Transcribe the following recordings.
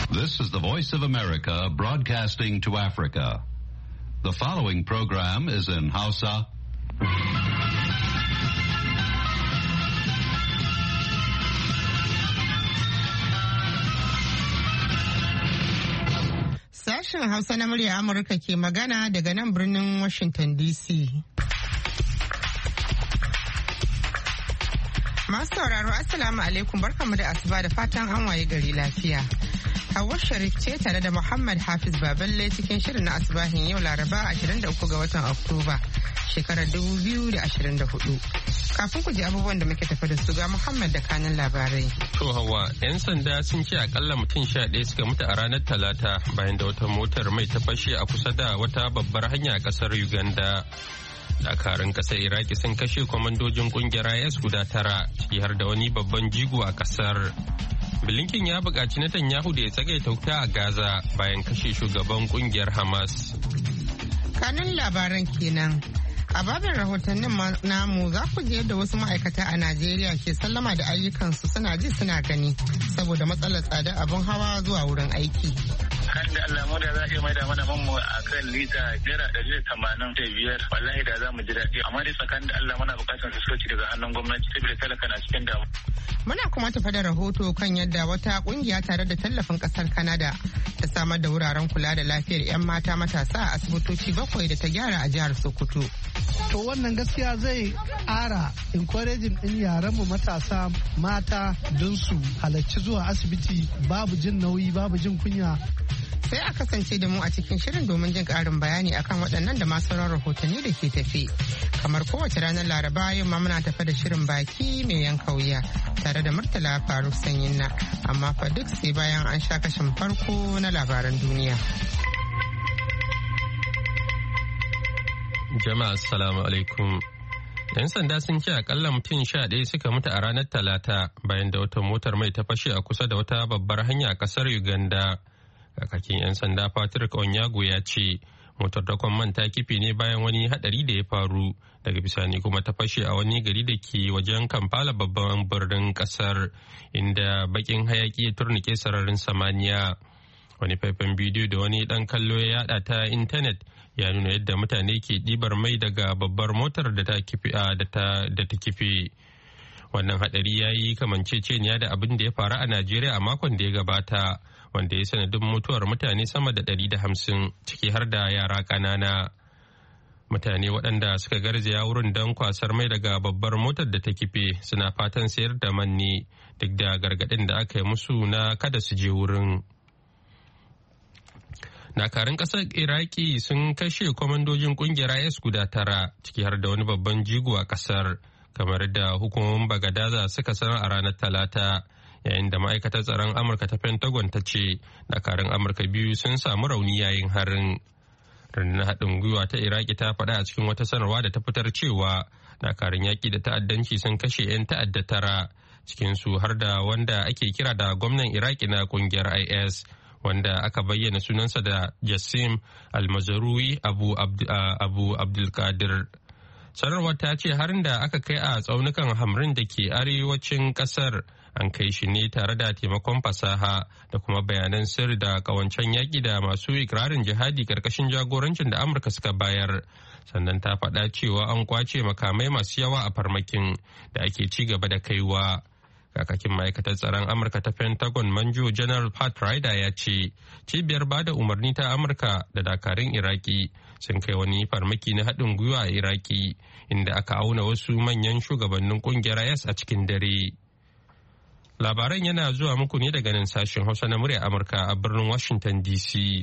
This is the Voice of America broadcasting to Africa. The following program is in Hausa. Sashen Hausa na murya Amurka ke magana daga nan birnin Washington DC. Masu sauraro Assalamu alaikum, barkamu da asuba da fatan an waye gari lafiya. Hawwa Sharif ce tare da Muhammad Hafiz Baballe cikin shirin na asubahin yau Laraba 23 ga watan Oktoba shekarar 2024. Kafin ku ji abubuwan da muke tafi da su ga Muhammad da kanin labarai. To Hawwa, 'yan sanda sun ce akalla mutum 11 suka mutu a ranar Talata bayan da wata motar mai ta fashe a kusa da wata babbar hanya a kasar Uganda. Dakarun kasar Iraki sun kashe kwamandojin kungiyar IS guda 9 ciki har da wani babban jigo a kasar. Blinken ya buƙaci Netanyahu da ya tsagaita wuta a Gaza bayan kashe shugaban kungiyar Hamas. Kanun labaran kenan. A babin rahotannin namu za ku ji yadda wasu ma'aikata a Najeriya ke sallama da ayyukansu suna ji suna gani saboda matsalar tsadar abin hawa zuwa wurin aiki. Kan da Allah mu da za a iya maida mana manmu a kan lita naira 185 wallahi da za mu ji daɗi amma dai tsakanin da Allah muna buƙatar su soci daga hannun gwamnati saboda talaka na cikin damu. Muna kuma tafa da rahoto kan yadda wata kungiya tare da tallafin kasar Canada ta samar da wuraren kula da lafiyar 'yan mata matasa a asibitoci 7 da ta gyara a jihar Sokoto. To wannan gaskiya zai ƙara encouraging ɗin yaranmu matasa mata don su halarci zuwa asibiti babu jin nauyi babu jin kunya. Sai a kasance da mu a cikin shirin domin jin ƙarin bayani akan waɗannan da masu sauran rahotanni da ke tafe. Kamar kowace ranar Laraba yau ma muna tafe da shirin baki mai yanka wuya tare da Murtala Faruk Sanyinna, amma fa duk sai bayan an sha kashin farko na labaran duniya. Jama'a assalamu alaikum. 'Yan sanda sun ce akalla mutum 11 suka mutu a ranar Talata bayan da wata motar mai ta fashe a kusa da wata babbar hanya a kasar Uganda. Kakakin 'yan sanda Patrick Onyago ya ce motar dakon man ta kife ne bayan wani hadari da ya faru, daga bisani kuma ta fashe a wani gari da ke wajen Kampala babban birnin kasar, inda bakin hayaki ya turnike sararin samaniya. Wani faifan bidiyo da wani dan kallo ya yada ta intanet ya nuna yadda mutane ke ɗibar mai daga babbar motar da ta kife. Wannan hadari ya yi kamanceceniya da abin da ya faru a Najeriya a makon da ya gabata, wanda ya sanadin mutuwar mutane sama da 150 ciki har da yara ƙanana. Mutane waɗanda suka garzaya wurin don kwasar mai daga babbar motar da ta kife suna fatan sayar da man ne duk da gargaɗin da aka yi musu na kada su je wurin. Dakarun ƙasar Iraki sun kashe kwamandojin ƙungiyar IS guda 9 ciki har da wani babban jigo a ƙasar, kamar da hukumomin Bagadaza suka sanar a ranar Talata, yayin da ma'aikatar tsaron Amurka ta Pentagon ta ce dakarun Amurka 2 sun samu rauni yayin harin. Rundunar haɗin gwiwa ta Iraki ta faɗa a cikin wata sanarwa da ta fitar cewa dakarun yaƙi da ta'addanci sun kashe 'yan ta'adda 9, cikinsu har da wanda ake kira da gwamnan Iraki na ƙungiyar IS, wanda aka bayyana sunansa da Jassim Al-Mazrui Abu Abdulkadir. Sanarwar ta ce harin da aka kai a tsaunukan Hamrin da ke arewacin kasar an kai shi ne tare da taimakon fasaha da kuma bayanan sirri da kawancen yaƙi da masu ikirarin jihadi karkashin jagorancin da Amurka suka bayar. Sannan ta faɗa cewa an kwace makamai masu yawa a farmakin da ake ci gaba da kaiwa. Kakakin ma'aikatar tsaron Amurka ta Pentagon Manjo General Pat Ryder ya ce cibiyar bada umarni ta Amurka da dakarun Iraki sun kai wani farmaki na haɗin gwiwa a Iraki inda aka auna wasu manyan shugabannin ƙungiyar IS a cikin dare. Labaran yana zuwa muku ne daga nan sashen Hausa na murya Amurka a birnin Washington DC.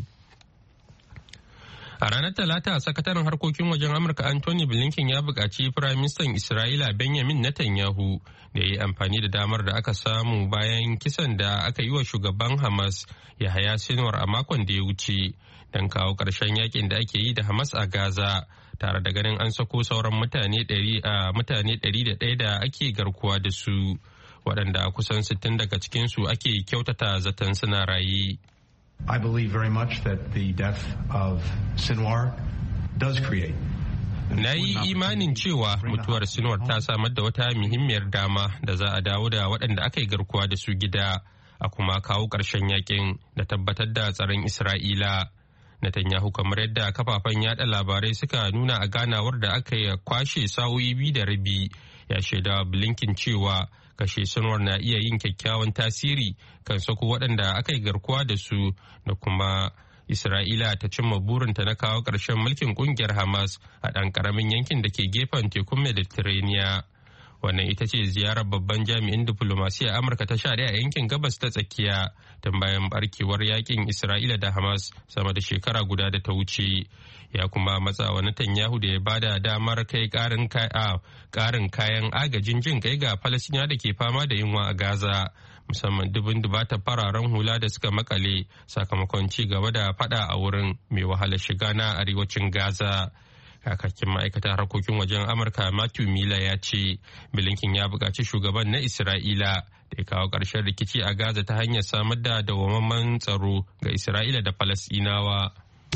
A ranar Talata, sakataren harkokin wajen Amurka Anthony Blinken ya buƙaci Firaministan Isra'ila Benjamin Netanyahu da ya yi amfani da damar da aka samu bayan kisan da aka yi wa shugaban Hamas Yahaya Sinwar a makon da ya wuce don kawo ƙarshen yakin da ake yi da Hamas a Gaza, tare da ganin an sako sauran mutane 101 da ake garkuwa da su, waɗanda kusan 60 daga cikinsu ake kyautata zaton suna raye. I believe very much that the death of Sinwar does create. Na yi imanin cewa mutuwar Sinwar ta samar da wata muhimmiyar dama da za a dawo da waɗanda aka yi garkuwa da su gida, a kuma kawo ƙarshen yakin da tabbatar da tsaron Isra'ila. Netanyahu, kamar yadda kafafen yada labarai suka nuna a ganawar da aka yi kwashe sa'o'i 2.5, ya shaida Blinken cewa kashe Sinwar na iya yin kyakkyawan tasiri kan sako waɗanda aka yi garkuwa da su da kuma Isra'ila ta cimma burinta na kawo ƙarshen mulkin ƙungiyar Hamas a ɗan ƙaramin yankin da ke gefen tekun Mediterranean. Wannan ita ce ziyarar babban jami'in diflomasiyyar Amurka ta 11 a yankin gabas ta tsakiya tun bayan barkewar yakin Isra'ila da Hamas sama da shekara guda da ta wuce. Ya kuma matsa wa Netanyahu da ya bada damar kai ƙarin kayan agajin jin kai ga Falasɗinawa da ke fama da yunwa a Gaza, musamman dubin dubata fararen hula da suka makale sakamakon ci gaba da fada a wurin mai wahalar shiga na arewacin Gaza. Kakakin ma'aikatar harkokin wajen Amurka Matthew Miller ya ce Blinken ya buƙaci shugaban na Isra'ila da ya kawo ƙarshen rikici a Gaza ta hanyar samar da dawwammamen tsaro ga Isra'ila da Falasɗinawa.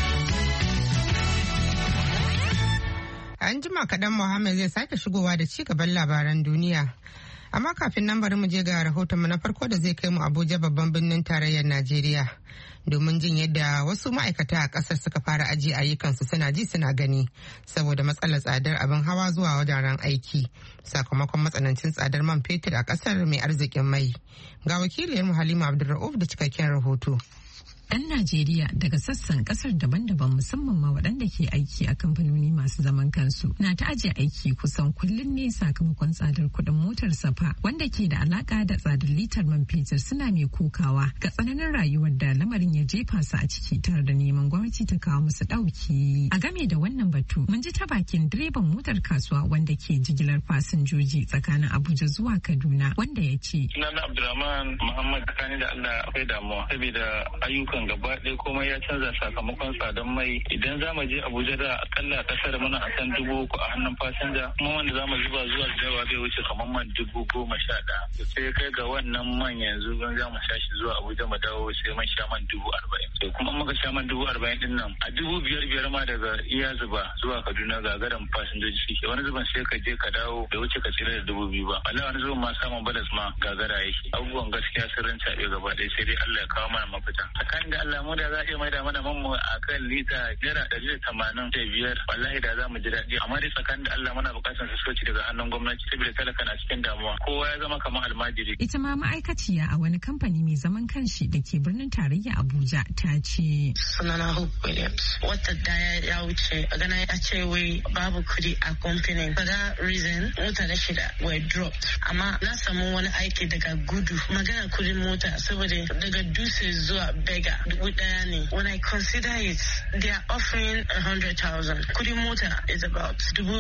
An jima kaɗan Mohammed zai sake shigowa da ci gaban labaran duniya. Amma kafin nan bari mu je ga rahotonmu na farko da zai kai mu Abuja, babban birnin tarayyar Najeriya. Domin jin yadda wasu ma'aikata a ƙasar suka fara ajiye ayyukansu suna ji suna gani saboda matsalar tsadar abin hawa zuwa wajen aiki sakamakon matsanancin tsadar man fetur a ƙasar mai arzikin mai. Ga wakiliyarmu Halima Abdulra'uf da cikakken rahoto. 'Yan Najeriya daga sassan kasar daban-daban, musamman ma waɗanda ke aiki a kamfanoni masu zaman kansu, na ta ajiye aiki kusan kullum ne sakamakon tsadar kuɗin motar safa wanda ke da alaka da tsadar litar man fetur, suna mai kokawa ga tsananin rayuwar da lamarin ya jefa su a ciki tare da neman gwamnati ta kawo musu ɗauki. A game da wannan batu mun ji ta bakin direban motar kasuwa wanda ke jigilar fasinjoji tsakanin Abuja zuwa Kaduna, wanda ya ce. Sunana Abdulrahman Muhammad, tsakani da Allah akwai damuwa saboda ayyukan gaba ɗaya komai ya canza sakamakon tsadan mai. Idan za mu je Abuja da akalla kasar muna a kan 3,000 a hannun fasinja, kuma wanda za mu zuba zuwa Jawa bai wuce kamar man 11,000. Sai kai ga wannan man yanzu don za mu sha shi zuwa Abuja mu dawo sai man sha man 40,000. Sai kuma muka sha man 40,000 din nan a 5,500 ma daga iya zuba zuwa Kaduna gagaran fasinjoji suke. Wani zuban sai ka je ka dawo da wuce ka tsira da 2,000 ba. Wallahi wani zuban ma samun balas ma gagara yake. Abubuwan gaskiya sun ranta gaba ɗaya, sai dai Allah ya kawo mana mafita. Da Allah mu da za a maida mana mu a kan lita naira 185, wallahi da za mu ji daɗi, amma dai tsakanin da Allah muna buƙatar sassauci daga hannun gwamnati saboda talaka na cikin damuwa, kowa ya zama kamar almajiri. Ita ma ma'aikaciya a wani kamfani mai zaman kanshi da ke birnin tarayya Abuja ta ce. Sunana Hope Williams. Wata daya ya wuce gana ya ce wai babu kudi a kamfanin. For that reason mutane shida were dropped. Amma na samu wani aiki daga gudu magana kudin mota saboda daga Dutse zuwa Bega ɗaya ne. When I consider it, they are offering 100,000. Kudin mota is about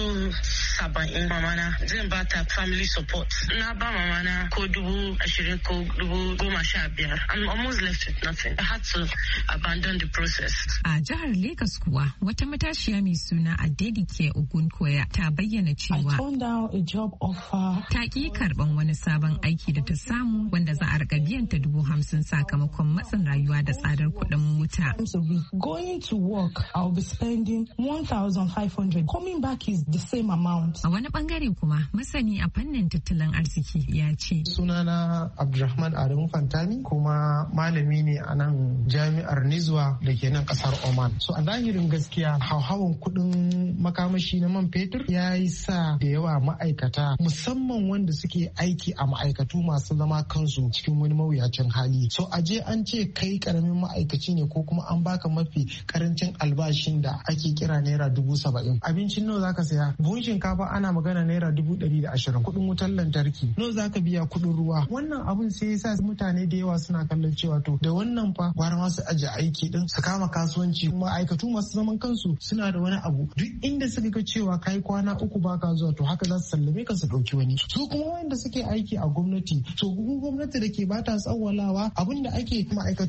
70,000. Mamana zan ba ta family support. Na ba mamana ko 20,000 ko 15,000. I'm almost left with nothing. I had to abandon the process. A jihar Lagos kuwa wata matashiya mai suna Adedike Ogunkoya ta bayyana cewa I turned down a job offer. Ta ƙi karɓan wani sabon aiki da ta samu wanda za a rika biyan ta 50,000 sakamakon matsin rayuwa da tsadar kuɗin mota. Going to work, I'll be spending 1,500. Coming back is the same amount. A wani bangare kuma masani a fannin tattalin arziki ya ce. Sunana Abdulrahman Adamu Fantami, kuma malami ne a nan jami'ar Nizwa da ke nan kasar Oman. So a zahirin gaskiya hauhawan kuɗin makamashi na man fetur ya yi sa da yawa ma'aikata, musamman wanda suke aiki a ma'aikatu masu zama kansu, cikin wani mawuyacin hali. So aje an ce kai karamin ma'aikaci ne ko kuma an baka mafi karancin albashin da ake kira naira 70,000. Abincin nawa zaka saya? Buhun shinkafa ana magana naira 120. Kuɗin wutar lantarki nawa zaka biya? Kuɗin ruwa. Wannan abun sai yasa mutane da yawa suna kallon cewa to da wannan fa gwara ma su aje aiki din su kama kasuwanci. Ma'aikatu masu zaman kansu suna da wani abu, duk inda suka ga cewa kai kwana 3 baka zuwa to haka za su sallame ka su dauki wani. Su kuma wanda suke aiki a gwamnati, to gwamnati da ke bata tsawwalawa abinda ake ma'aikatu da dama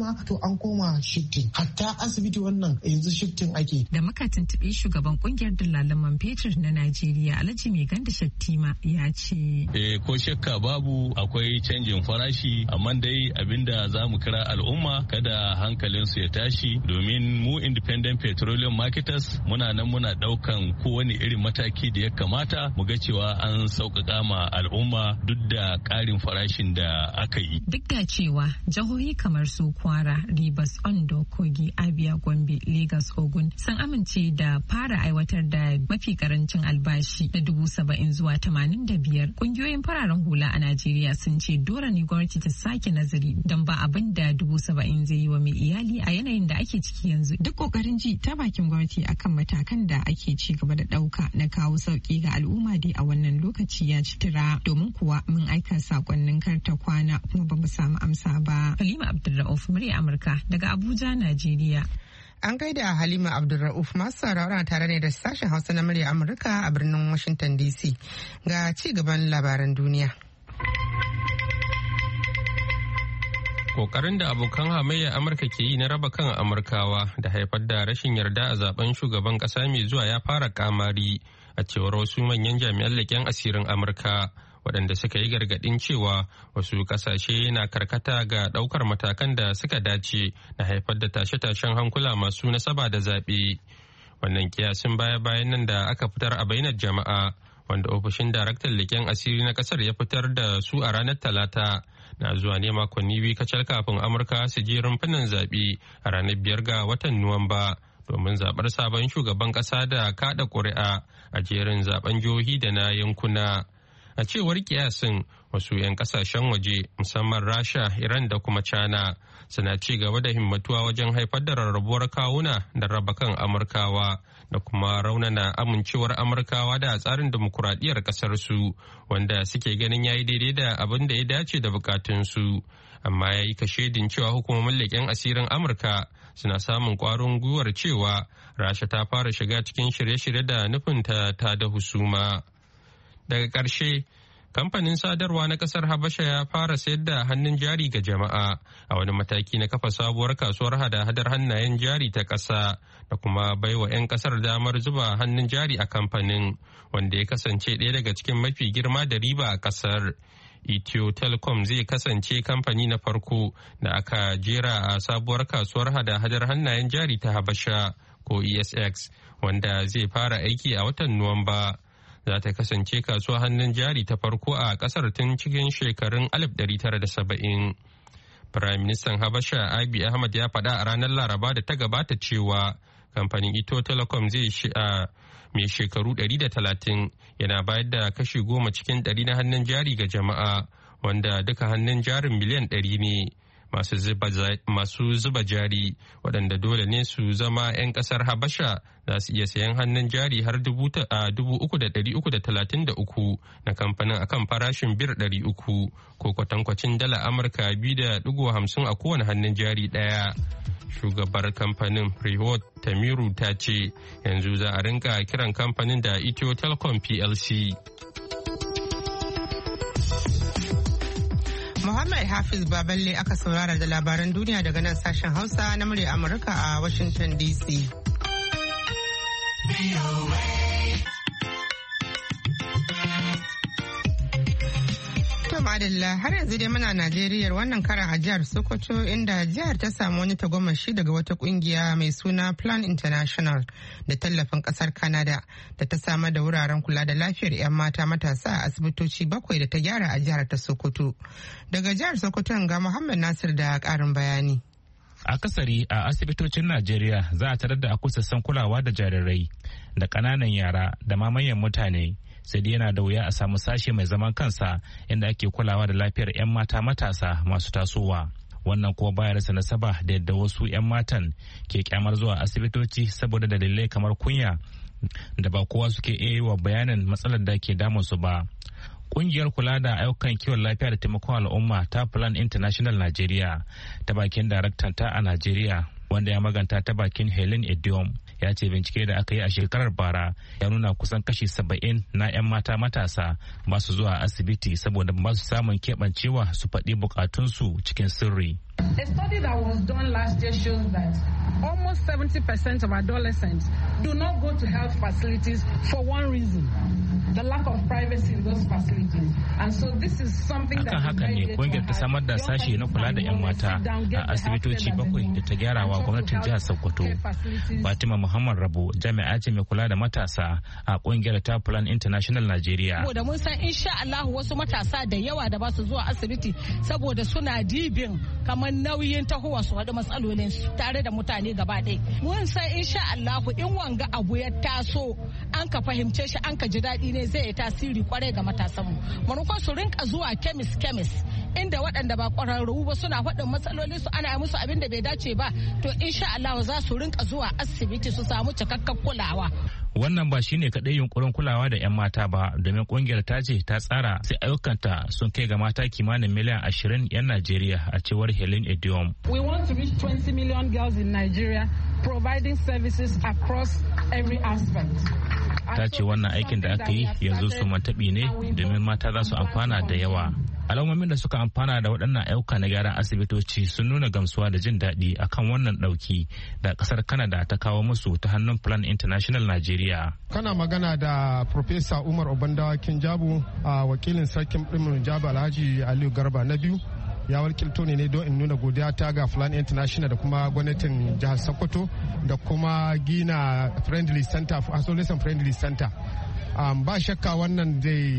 dama to an koma shifting. Hatta asibiti wannan yanzu shifting ake. Da muka tuntuɓi shugaban kungiyar dillalan man fetur na Najeriya Alhaji Mai Ganda Shattima ya ce. Ko shakka babu akwai canjin farashi, amma dai abinda za mu kira al'umma kada hankalinsu ya tashi, domin mu independent petroleum marketers muna nan muna daukan kowane irin mataki da ya kamata mu ga cewa an sauƙaƙa ma al'umma duk da ƙarin farashin da aka yi. Duk da cewa jihohi kamar su Kwara, Rivers, Ondo, Kogi, Abia, Gombe, Lagos, Ogun sun amince da fara aiwatar da mafi karancin albashi na 70,000 zuwa 85. Kungiyoyin fararen hula a Najeriya sun ce dole ne gwamnati ta sake nazari don ba abin da 70,000 zai yi wa mai iyali a yanayin da ake ciki yanzu. Duk kokarin ji ta bakin gwamnati akan matakan da ake ci gaba da dauka na kawo sauki ga al'umma dai a wannan lokaci ya ci tura, domin kuwa mun aika sakonnin karta kwana kuma ba mu samu amsa ba. Halima Abdulrauf, murya Amurka daga Abuja, Najeriya. An gaida Halima Abdulrauf, masu saurara tare ne da sashen Hausa na murya Amurka a birnin Washington DC. Ga ci gaban labaran duniya. Kokarin da abokan hamayya Amurka ke yi na raba kan Amurkawa da haifar da rashin yarda a zaben shugaban kasa mai zuwa ya fara kamari, a cewar wasu manyan jami'an leƙen asirin Amurka, waɗanda suka yi gargaɗin cewa wasu ƙasashe na karkata ga ɗaukar matakan da suka dace na haifar da tashe-tashen hankula masu nasaba da zaɓe. Wannan kiyasin baya-bayan nan da aka fitar a bainar jama'a, wanda ofishin daraktan leƙen asiri na ƙasar ya fitar da su a ranar Talata, na zuwa ne makonni biyu kacal kafin Amurka su je rumfunan zaɓe a ranar 5 ga watan Nuwamba domin zaɓar sabon shugaban ƙasa da kaɗa ƙuri'a a jerin zaɓen jihohi da na yankuna. A cewar kiyasin, wasu 'yan kasashen waje musamman Rasha, Iran da kuma China suna ci gaba da himmatuwa wajen haifar da rarrabuwar kawuna da raba kan Amurkawa da kuma raunana amincewar Amurkawa da tsarin dimokuraɗiyyar ƙasarsu, wanda suke ganin ya yi daidai da abin da ya dace da bukatunsu. Amma ya yi kashedin cewa hukumomin leƙen asirin Amurka suna samun ƙwarin gwiwar cewa Rasha ta fara shiga cikin shirye-shirye da nufinta ta da husuma. Daga ƙarshe, kamfanin sadarwa na ƙasar Habasha ya fara sayar da hannun jari ga jama'a a wani mataki na kafa sabuwar kasuwar hada-hadar hannayen jari ta ƙasa da kuma baiwa 'yan ƙasar damar zuba hannun jari a kamfanin, wanda ya kasance ɗaya daga cikin mafi girma da riba a ƙasar. Ethio Telecom zai kasance kamfani na farko da aka jera a sabuwar kasuwar hada-hadar hannayen jari ta Habasha ko ESX, wanda zai fara aiki a watan Nuwamba. Za ta kasance kasuwa hannun jari ta farko a kasar tun cikin shekarun 1970. Firaministan Habasha Abiy Ahmed ya faɗa a ranar Laraba da ta gabata cewa kamfanin Ethio Telecom zai mai shekaru 130 yana bayar da kashi 10 cikin 100 na hannun jari ga jama'a, wanda duka hannun jarin miliyan 100 ne. Masu zuba jari waɗanda dole ne su zama 'yan ƙasar Habasha za su iya sayan hannun jari har 3,333 na kamfanin akan farashin bir 300 ko kwatankwacin dala Amurka 2.50 a kowane hannun jari ɗaya. Shugabar kamfanin Reward Tamiru ta ce yanzu za a rinka kiran kamfanin da Ethio Telecom PLC. Muhammad Hafiz Baballe aka saurara da labaran duniya daga nan sashen Hausa na murya Amurka a Washington DC. Madalla har yanzu dai muna Najeriya, wannan karan a jihar Sokoto, inda jihar ta samu wani tagomashi daga wata kungiya mai suna Plan International da tallafin kasar Canada da ta samar da wuraren kula da lafiyar 'yan mata matasa a asibitoci 7 da ta gyara a jihar ta Sokoto. Daga jihar Sokoto ga Muhammad Nasir da karin bayani. Akasari a asibitocin Najeriya za a tarar da akusassan kulawa da jarirai da ƙananan yara da ma manyan mutane. Sai dai yana da wuya a samu sashe mai zaman kansa inda ake kulawa da lafiyar 'yan mata matasa masu tasowa. Wannan kuwa baya rasa nasaba da yadda wasu 'yan matan ke kyamar zuwa asibitoci saboda dalilai kamar kunya da ba kowa suke iya yi wa bayanin matsalar da ke damunsu ba. Kungiyar kula da ayyukan kiwon lafiya da taimakon al'umma ta Plan International Nigeria ta bakin daraktan ta a Najeriya, wanda ya maganta ta bakin Helen Ediom, ya ce bincike da aka yi a shekarar bara ya nuna kusan kashi 70 na 'yan mata matasa ba su zuwa asibiti saboda ba su samun keɓancewa su faɗi bukatunsu cikin sirri. A study that was done last year shows that almost 70% of adolescents do not go to health facilities for one reason: the lack of privacy in those facilities. And so this is something that haka ne kungiyar ta samar da sashe na kula da 'yan mata a asibitoci 7 da ta gyara wa gwamnatin jihar Sokoto. Fatima Muhammad Rabo jami'a ce mai kula da matasa a kungiyar ta Plan International Nigeria. Saboda mun san insha Allah wasu matasa da yawa da ba su zuwa asibiti saboda suna dibin kamar nauyin tahowa su haɗu matsalolin tare da mutane gaba ɗaya. Mun san insha Allah in wanga abu ya taso an ka fahimce shi an ka ji daɗi ne zai yi tasiri kwarai ga matasanmu. Manufan su rinka zuwa kemis inda waɗanda ba ƙwararru ba suna faɗin matsalolin su ana musu abin da bai dace ba, to insha Allah za su rinka zuwa asibiti su samu cikakken kulawa. Wannan ba shine kaɗai yunkurin kulawa da 'yan mata ba, domin ƙungiyar ta ce ta tsara sai ayyukanta sun kai ga mata kimanin miliyan 20 'yan Najeriya, a cewar Helen Ediom. We want to reach 20 million girls in Nigeria, providing services across every aspect. Ta ce wannan aikin da aka yi yanzu su mantaɓi ne domin mata za su amfana da yawa. Alamomin da suka amfana da waɗannan ayyuka na gyaran asibitoci sun nuna gamsuwa da jin daɗi akan wannan ɗauki da ƙasar Canada ta kawo musu ta hannun Plan International Nigeria. Kana magana da Professor Umar Obandawa Kinjabu, a wakilin sarkin ɗimin Jabu Alhaji Aliyu Garba na biyu. Ya wakilto ne don in nuna godiya ta ga Plan International da kuma gwamnatin jihar Sokoto da kuma gina Friendly Center, Isolation Friendly Center. Ba shakka wannan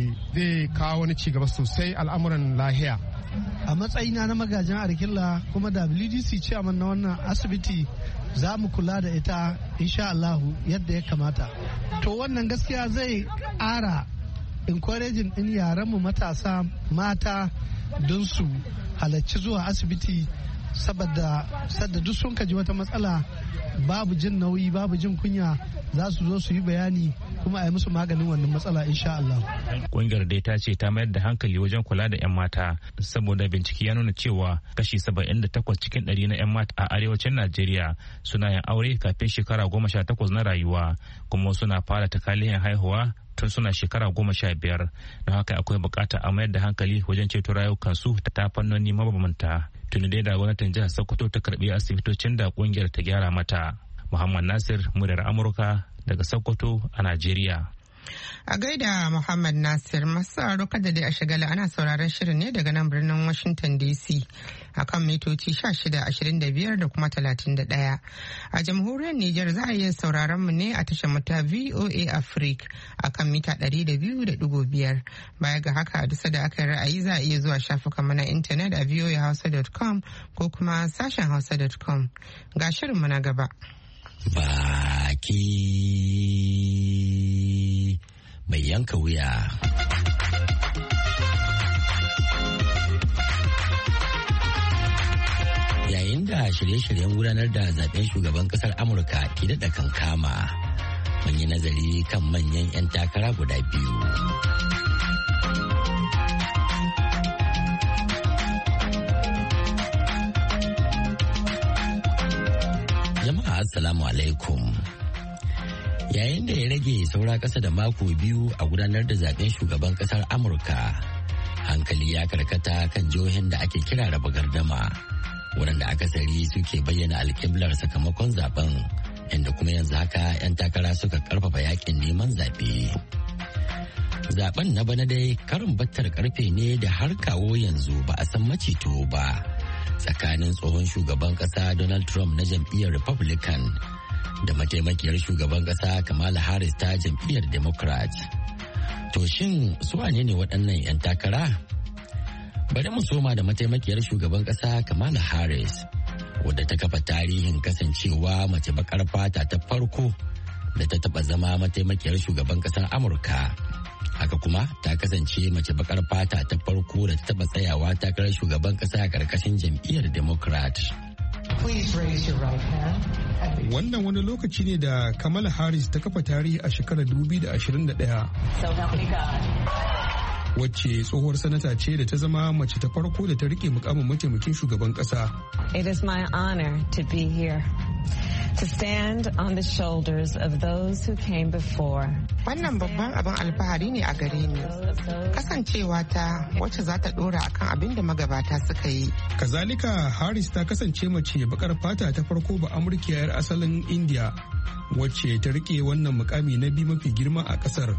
zai kawo wani cigaba sosai al'amuran lahiya. A matsayina na magajin Arkilla kuma WDC chairman na wannan asibiti, za mu kula da ita insha Allahu yadda ya kamata. To wannan gaskiya zai ƙara encouraging ɗin yaranmu matasa mata don su halarci zuwa asibiti, saboda duk sun kaji wata matsala babu jin nauyi babu jin kunya, za su zo su yi bayani kuma a yi musu maganin wannan matsala insha Allah. Kungiyar dai ta ce ta mayar da hankali wajen kula da 'yan mata saboda bincike ya nuna cewa kashi 78 cikin 100 na 'yan mata a arewacin Najeriya suna yin aure kafin shekara 18 na rayuwa, kuma suna fara takalihin haihuwa tun suna shekara 15. Don haka akwai bukatar a mayar da hankali wajen ceto rayukansu ta fannoni mabambanta. Tuni dai da gwamnatin jihar Sokoto ta karbi asibitocin da kungiyar ta gyara mata. Muhammad Nasir, muryar Amurka daga Sokoto a Najeriya. A gaida Muhammad Nasir, masu sauraro kada dai a shagala ana sauraron shirin ne daga nan birnin Washington DC akan mitoci 1625 da kuma 31. A jamhuriyar Nijar za a iya sauraron mu ne a tashar mata VOA Africa akan mita 200.5. Baya ga haka a dusa da aka yi ra'ayi za a iya zuwa shafukan mu na intanet a voahausa.com ko kuma sashen hausa.com. Ga shirin mu na gaba. Baki mai yanka wuya. Yayin da shirye-shiryen gudanar da zaben shugaban kasar Amurka ke daɗa kankama, mun yi nazari kan manyan 'yan takara guda biyu. Jama'a assalamu alaikum. Yayin da ya rage saura ƙasa da mako biyu a gudanar da zaben shugaban ƙasar Amurka, hankali ya karkata kan jihohin da ake kira raba gardama, waɗanda akasari suke bayyana alƙiblar sakamakon zaben, inda kuma yanzu haka 'yan takara suka ƙarfafa yakin neman zaɓe. Zaben na bana dai karin battar karfe ne da har kawo yanzu ba a san macito ba tsakanin tsohon shugaban ƙasa Donald Trump na jam'iyyar Republican da mataimakiyar shugaban ƙasa Kamala Harris ta jam'iyyar Democrat. To shin su wane ne waɗannan 'yan takara? Bari mu soma da mataimakiyar shugaban ƙasa Kamala Harris, wadda ta kafa tarihin kasancewa mace baƙar fata ta farko da ta taɓa zama mataimakiyar shugaban ƙasar Amurka. Haka kuma ta kasance mace baƙar fata ta farko da ta taɓa tsayawa takarar shugaban ƙasa a ƙarƙashin jam'iyyar Democrat. Wannan wani lokaci ne da Kamala Harris ta kafa tarihi a shekarar 2021. Wacce tsohuwar sanata ce da ta zama mace ta farko da ta rike mukamin mataimakin shugaban kasa. It is my honor to be here to stand on the shoulders of those who came before. Wannan babban abin alfahari ne a gare ni. Kasancewa ta wacce za ta dora akan abin da magabata suka yi. Kazalika Harris ta kasance mace bakar fata ta farko ba Amurkiyar asalin India wacce ta rike wannan mukami na biyu mafi girma a kasar.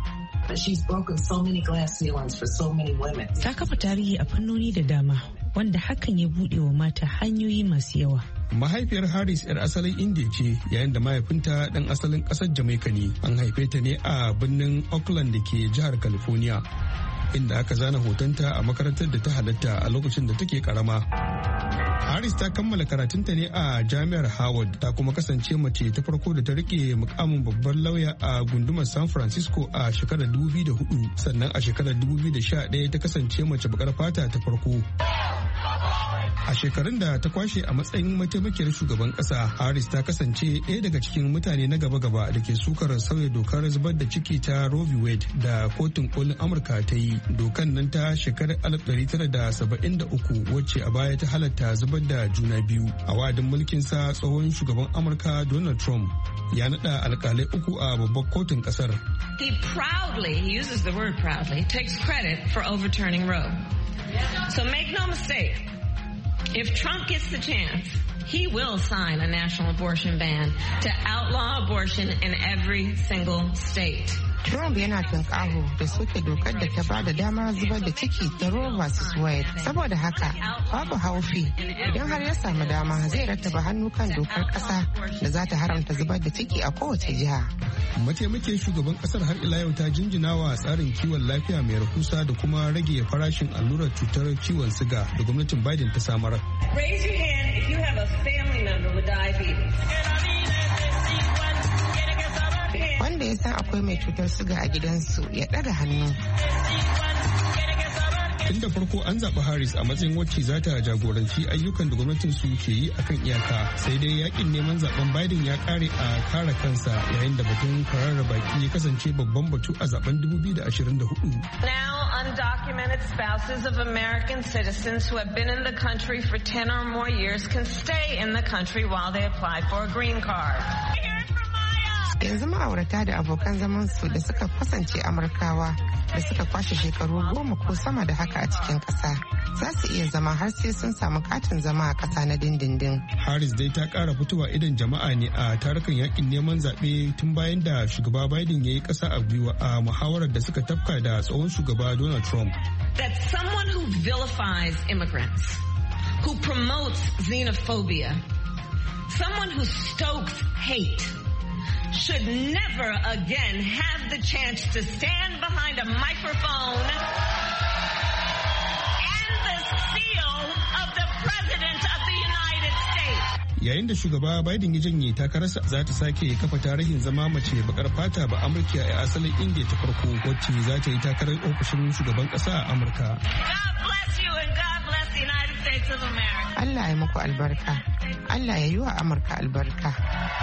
Ta kafa tarihi a fannoni da dama wanda hakan ya buɗe wa mata hanyoyi masu yawa. Mahaifiyar Harris 'yar asalin India ce yayin da mahaifinta ɗan asalin ƙasar Jamaica ne. An haife ta ne a birnin Oakland da ke jihar California, inda aka zana hotonta a makarantar da ta halatta a lokacin da take karama. Harris ta kammala karatunta ne a jami'ar Howard, ta kuma kasance mace ta farko da ta rike mukamin babban lauya a gundumar San Francisco a shekarar 2004, sannan a shekarar 2011 ta kasance mace bakar fata ta farko. A shekarun da ta kwashe a matsayin mataimakiyar shugaban kasa, Harris ta kasance ɗaya daga cikin mutane na gaba-gaba da ke sukar sauya dokar zubar da ciki ta Roe v. Wade da kotun kolin Amurka ta yi. Dokan nan ta shekarar 1973 wacce a baya ta halatta zubar da juna biyu. A wa'adin mulkinsa, tsohon shugaban Amurka Donald Trump ya naɗa alkalai 3 a babbar kotun kasar. He uses the word proudly, takes credit for overturning Roe. So make no mistake. If Trump gets the chance, he will sign a national abortion ban to outlaw abortion in every single state. Trump yana tunƙaho da soke dokar da ta ba da damar zubar da ciki ta Roe vs. Wade. Saboda haka, babu haufi idan har ya samu dama zai rattaba hannu kan dokar ƙasa da za ta haramta zubar da ciki a kowace jiha. Mataimakin shugaban ƙasar har ila yau ta jinjina wa tsarin kiwon lafiya mai rahusa da kuma rage farashin allurar cutar ciwon siga da gwamnatin Biden ta samar. Raise your hand if you have a family member with diabetes. Wanda ya san akwai mai cutar suga a gidansu ya ɗaga hannu. Tun da farko an zaɓi Harris a matsayin wacce za ta jagoranci ayyukan da gwamnatin su ke yi akan iyaka, sai dai yakin neman zaben Biden ya kare a kare kansa yayin da batun kwararra baki ya kasance babban batu a zaben 2024. Now undocumented spouses of American citizens who have been in the country for 10 or more years can stay in the country while they apply for a green card. Yanzu ma'aurata da abokan zamansu da suka kasance Amurkawa da suka kwashe shekaru 10 ko sama da haka a cikin ƙasa za su iya zama har sai sun samu katin zama a ƙasa na dindindin. Harris dai ta ƙara fitowa idan jama'a ne a tarukan yakin neman zaɓe tun bayan da shugaba Biden ya yi ƙasa a gwiwa a muhawarar da suka tafka da tsohon shugaba Donald Trump. That someone who vilifies immigrants, who promotes xenophobia, someone who stokes hate, should never again have the chance to stand behind a microphone and the seal of the President of the United States. Yayin da shugaba Biden ya janye takararsa za ta sake kafa tarihin zama mace bakar fata ba Amurka a asalin India ta farko wacce za ta yi takarar ofishin shugaban kasa a Amurka. God bless you and God bless the United States of America. Allah ya muku albarka. Allah ya yi wa Amurka albarka.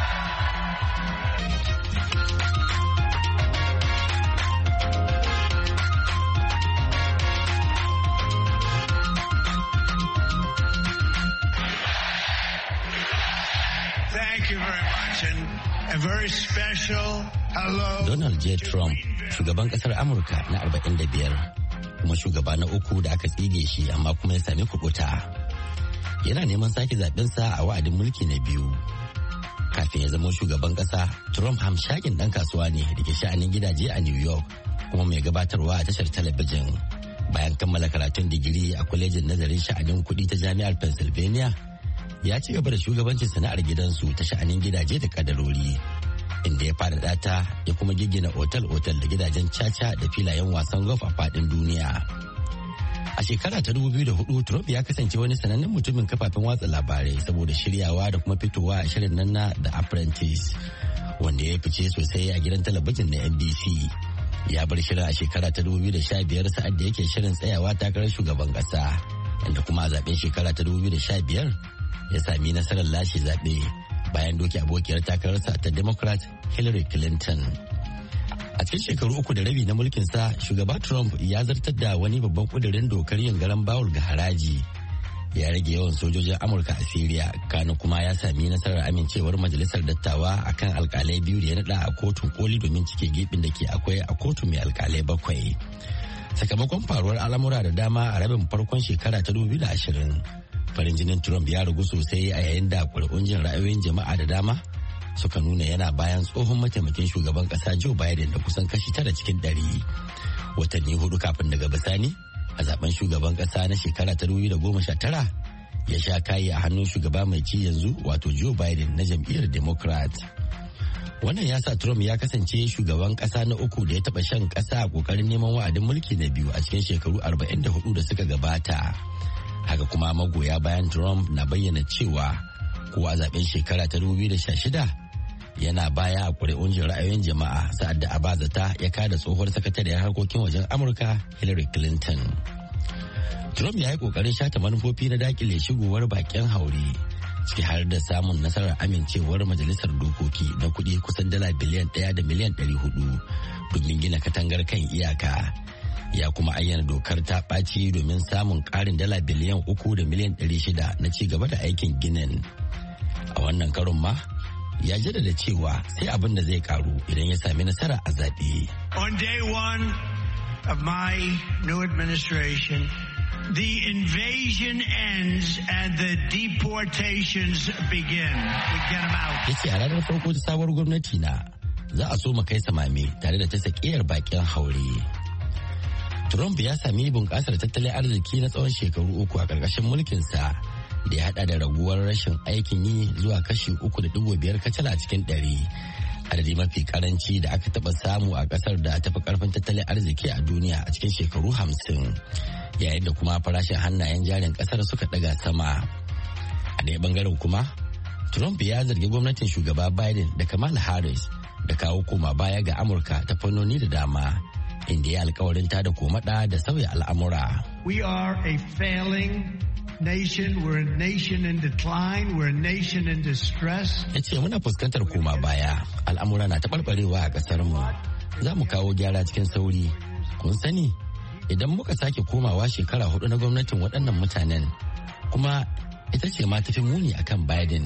Donald J. Trump, shugaban kasar Amurka na 45, kuma shugaba na 3 da aka tsige shi amma kuma ya sami kubuta. Yana neman sake zaɓensa a wa'adin mulki na 2. Kafin ya zama shugaban kasa, Trump hamshakin ɗan kasuwa ne da ke sha'anin gidaje a New York kuma mai gabatarwa a tashar talabijin. Bayan kammala karatun digiri a kwalejin nazarin sha'anin kuɗi ta Jami'ar Pennsylvania, ya ci gaba da shugabancin sana'ar gidansu ta sha'anin gidaje da kadarori, inda ya faɗaɗa ta ya kuma giggina otal-otal da gidajen caca da filayen wasan golf a faɗin duniya. A shekara ta 2004, Trump ya kasance wani sanannen mutumin kafafen watsa labarai saboda shiryawa da kuma fitowa a shirin nan na The Apprentice, wanda ya fice sosai a gidan talabijin na NBC. Ya bar shirin a shekara ta 2015 sa'ad da yake shirin tsayawa takarar shugaban ƙasa, inda kuma a zaben shekara ta 2015 ya sami nasarar lashe zaɓe bayan doki abokiyar takararsa ta Democrat Hillary Clinton. A cikin shekaru 3.5 na mulkinsa, shugaba Trump ya zartar da wani babban kudirin dokar yin garan bawul ga haraji ya rage yawan sojojin Amurka a Siriya, Kano kuma ya sami nasarar amincewar majalisar dattawa akan alkalai biyu da ya nada a kotun koli domin cike gibin da ke akwai a kotu mai alkalai 7. Sakamakon faruwar al'amura da dama a rabin farkon shekara ta 2020, farin jinin Trump ya ragu sosai a yayin da ƙuri'un jin ra'ayoyin jama'a da dama suka nuna yana bayan tsohon mataimakin shugaban ƙasa Joe Biden da kusan kashi 9 cikin 100. Watanni 4 kafin daga bisani a zaben shugaban ƙasa na shekara ta 2019 ya sha kayi a hannun shugaba mai ci yanzu wato Joe Biden na jam'iyyar Democrat. Wannan ya sa Trump ya kasance shugaban ƙasa na 3 da ya taɓa shan ƙasa a ƙoƙarin neman wa'adin mulki na 2 a cikin shekaru 44 da suka gabata. Haka kuma magoya bayan Trump na bayyana cewa ko a zaben shekara ta 2016 yana baya a ƙuri'un jin ra'ayoyin jama'a sa'ad da Abazata ya kada tsohuwar sakatariyar harkokin wajen Amurka Hillary Clinton. Trump ya yi ƙoƙarin shata manufofi na dakile shigowar bakin haure, ciki har da samun nasarar amincewar majalisar dokoki na kuɗi kusan dala biliyan 1 da miliyan 400 domin gina katangar kan iyaka. Ya kuma ayyana dokar ta ɓaci domin samun ƙarin dala biliyan 3 da miliyan 600 na ci gaba da aikin ginin. A wannan karon ma ya jaddada cewa sai abin da zai karu idan ya sami nasara a zaɓe. On day one of my new administration, the invasion ends and the deportations begin. We get them out. Yace a ranar farko ta sabuwar gwamnati na za a so mu kai samame tare da ta sakiyar bakin haure. Trump ya sami bunƙasar tattalin arziki na tsawon shekaru 3 a ƙarƙashin mulkinsa, da ya hada da raguwar rashin aikin yi zuwa kashi 3.5 kacal a cikin 100, adadi mafi karanci da aka taba samu a kasar da tafi karfin tattalin arziki a duniya a cikin shekaru 50, yayin da kuma farashin hannayen jarin kasar suka daga sama. A ɗaya bangaren kuma Trump ya zargi gwamnatin shugaba Biden da Kamala Harris da kawo koma baya ga Amurka ta fannoni da dama, inda ya alkawarin tada komada da sauya al'amura. We are a failing nation, we're a nation in decline, we're a nation in distress. Ya ce muna fuskantar koma baya, al'amura na taɓarɓarewa a ƙasar mu. Za mu kawo gyara cikin sauri. Kun sani, idan muka sake komawa shekara 4 na gwamnatin waɗannan mutanen, kuma ita ce ma tafi muni akan Biden.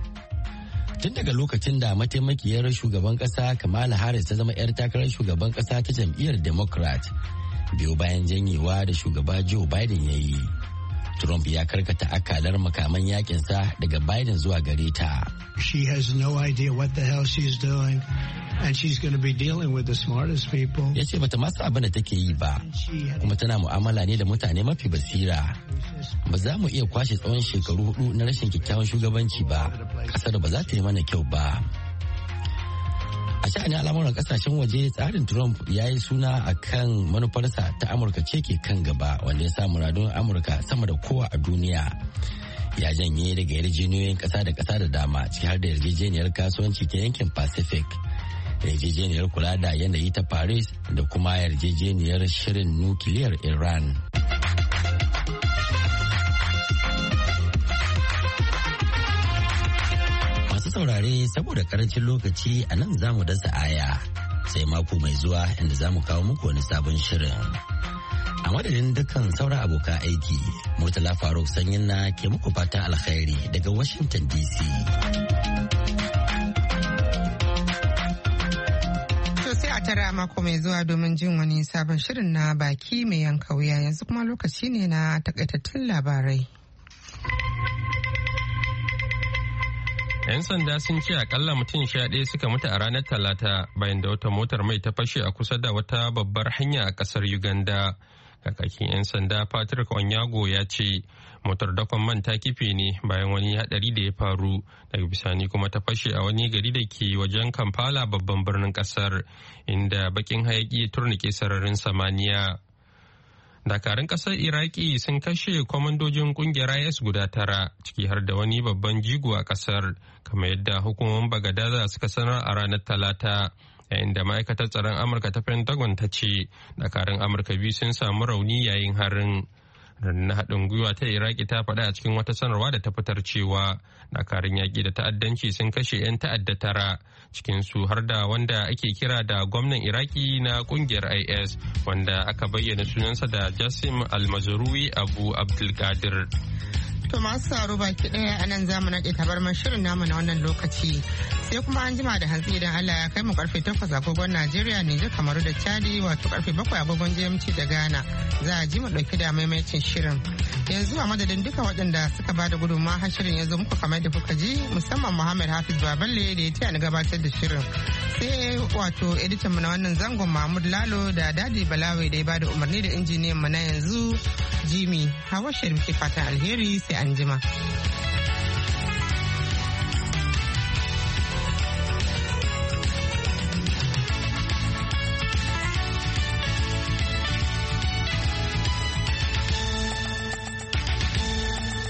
Tun daga lokacin da mataimakiyar shugaban ƙasa Kamala Harris ta zama 'yar takarar shugaban ƙasa ta jam'iyyar Democrat, biyo bayan janyewa da shugaba Joe Biden ya yi, Trump ya karkata akalar makaman yakinsa daga Biden zuwa gare ta. She has no idea what the hell she's doing, and she's going to be dealing with the smartest people. Ya ce bata masu abin da take yi ba, kuma tana mu'amala ne da mutane mafi basira. Ba za mu iya kwashe tsawon shekaru 4 na rashin kyakkyawan shugabanci ba, ƙasar ba za ta yi mana kyau ba. A sha'anin al'amuran kasashen waje, tsarin Trump ya yi suna a kan manufarsa ta Amurka ce ke kan gaba, wanda ya sa muradun Amurka sama da kowa a duniya. Ya janye daga yarjejeniyoyin ƙasa da ƙasa da dama, ciki har da yarjejeniyar kasuwanci ta yankin Pacific, yarjejeniyar kula da yanayi ta Paris da kuma yarjejeniyar shirin nukiliyar Iran. Saurare, saboda karancin lokaci a nan za mu dasa aya sai mako mai zuwa inda za mu kawo muku wani sabon shirin. A madadin dukkan sauran abokan aiki, Murtala Faruk Sanyin na ke muku fatan alkhairi daga Washington DC. To sai a tara mako mai zuwa domin jin wani sabon shirin na baki mai yanka wuya, yanzu kuma lokaci ne na takaitattun labarai. 'Yan sanda sun ce akalla mutum 11 suka mutu a ranar Talata bayan da wata motar mai ta fashe a kusa da wata babbar hanya a kasar Uganda. Kakakin 'yan sanda Patrick Onyago ya ce motar dakon man ta kife ne bayan wani hadari da ya faru, daga bisani kuma ta fashe a wani gari da ke wajen Kampala, babban birnin kasar, inda bakin hayaki ya turnike sararin samaniya. Dakarun kasar Iraki sun kashe kwamandojin kungiyar IS guda 9, ciki har da wani babban jigo a kasar, kamar yadda hukumomin Bagadaza suka sanar a ranar Talata, yayin da ma'aikatar tsaron Amurka ta Pentagon ta ce dakarun Amurka 2 sun samu rauni yayin harin. Rundunar haɗin gwiwa ta Iraki ta faɗa a cikin wata sanarwa da ta fitar cewa dakarun yaƙi da ta'addanci sun kashe 'yan ta'adda 9, cikinsu har da wanda ake kira da gwamnan Iraki na ƙungiyar IS, wanda aka bayyana sunansa da Jassim Al-Mazrui Abu Abdulkadir. To masu saro baki ɗaya a nan zamu naɗe tabarmar shirin namu na wannan lokaci. Sai kuma an jima da hantsi idan Allah ya kai mu karfe 8 agogon Najeriya, Nijar, Kamaru da Chadi, wato karfe 7 agogon GMT da Ghana. Za a ji mu ɗauki da maimaitin shirin. Yanzu a madadin duka waɗanda suka bada gudunmawa har shirin ya zo muku kamar da kuka ji, musamman Muhammad Hafiz Baballe da ya taya ni gabatar da shirin. Sai wato editan mu na wannan zangon Mahmud Lalo da Dadi Balawe da ya bada umarni da injiniyan mu na yanzu Jimmy. Hawa Sharif ke fatan alheri sai an jima.